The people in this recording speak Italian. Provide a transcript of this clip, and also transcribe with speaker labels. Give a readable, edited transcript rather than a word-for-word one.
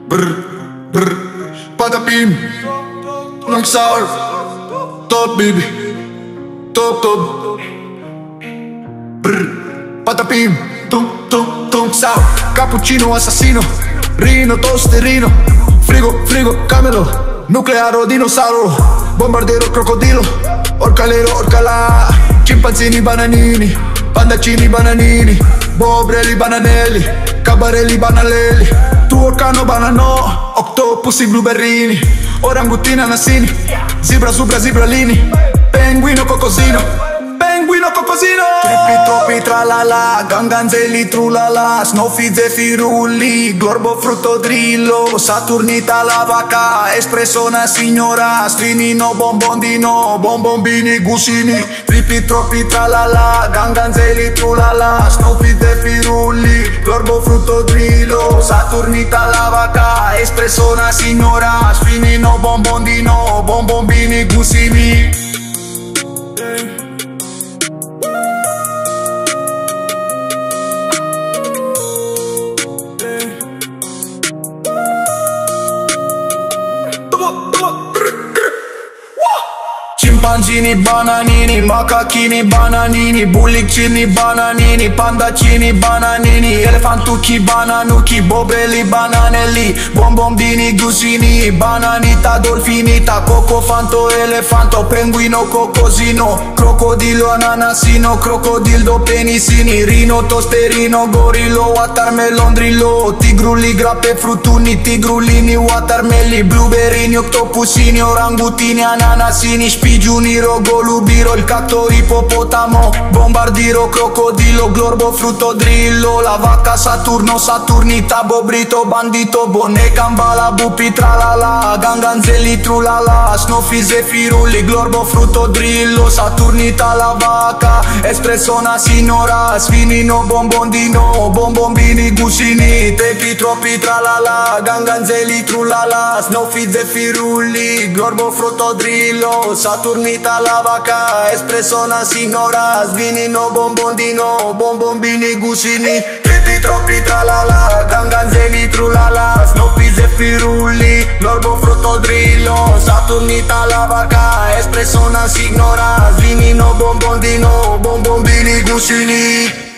Speaker 1: Brr, brr, patapim, lang sour, top baby, top top. Brr, patapim, tum sour, cappuccino assassino, rino tosterino, frigo, frigo, camelo, nuclearo dinosauro, bombardero crocodilo, orcalero orcalà, scimpanzini bananini, pandaccini bananini, bobrelli bananelli, cabarelli banalelli, tuorcano banano, octopusi blueberrini, orangutini anassini, zebra subra zebralini, penguino cocosino, penguino cocosino. Trippi troppi tralala, ganganzelli trulala, snowfi zefirulli, glorbo frutto drillo, saturnita la vaca, espresso una signora, strinino bombondino, bombombini gusini. Trippi troppi tralala, ganganzelli trulala, snowfi zefirulli, glorbo frutto drillo, saturnita la vaca, espresso una signora, strinino bombondino, bombombini gusini. Scimpanzini bananini, macachini bananini, bullicini bananini, pandaccini bananini, elefantucchi bananucchi, bobrelli bananelli, bombombini gusini, bananita dolfinita, cocofanto elefanto, penguino cocosino, crocodilo ananasino, crocodildo penisini, rino tosterino, gorillo watermelon drillo, tigrulli grappe fruttuni, tigrulini watermelli, blueberrini octopusini, orangutini ananasini, Giuniro, golubiro, il catto ippopotamo, bombardiro, crocodilo, glorbo, frutto drillo, la vacca Saturno, Saturnita, bobrito, bandito, bone, cambala, bupi, tralala, ganganzelli, trulala, snowfi, zefirulli, glorbo, frutto drillo, Saturnita, la vacca, espressona, signora, sfinino, bombondino, bombombini, gusini, tepi, troppi, tralala, ganganzelli, trulala, snowfi, zefirulli, glorbo, frutto drillo, Saturnita la vaca, espresso una signora, svinino bombondino, bombombini gusini. Trippi troppi tralala, ganganzelli trulala, snowfi zefirulli, l'orbo frutto drillo, Saturnita la vaca, espresso una signora, svinino bombondino, bombombini gusini.